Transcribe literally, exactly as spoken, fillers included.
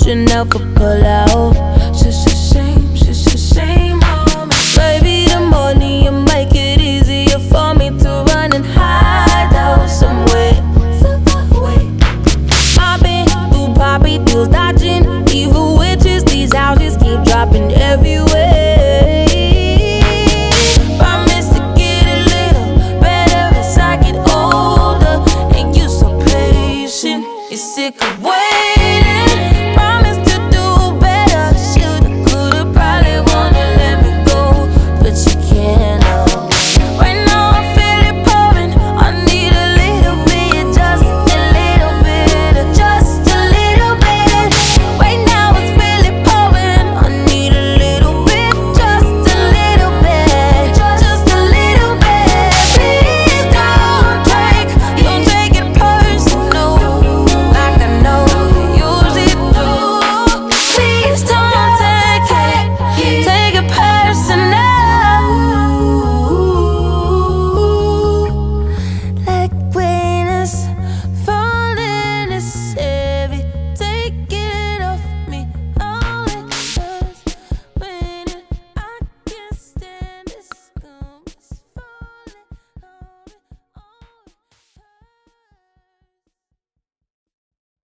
Chanel for pull out. It's a shame, it's a shame on me. Baby, the money you make it easier for me to run and hide out somewhere. I've been through poppy deals, dodging evil witches. These houses keep dropping everywhere. Promise to get a little better as I get older. And you so patient, you're sick of waiting.